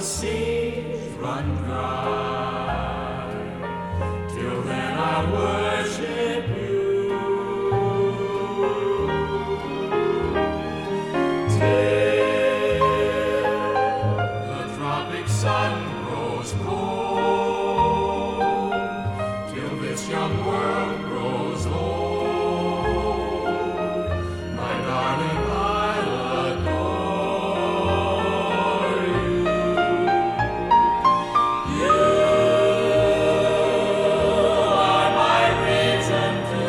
the seas run dry. Till then I worship you. Till the tropic sun grows cold. Till this young world grows old. My darling, I'll adore you. You are my reason to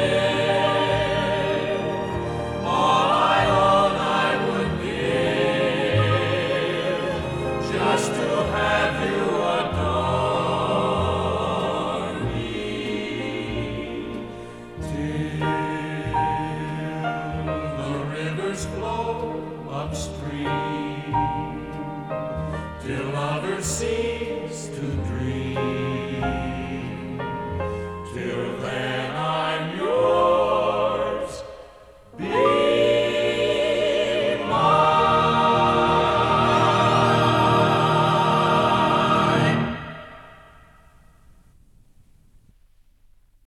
live. All I own I would give, just to have you adore me. Till the rivers flow upstream, till lovers see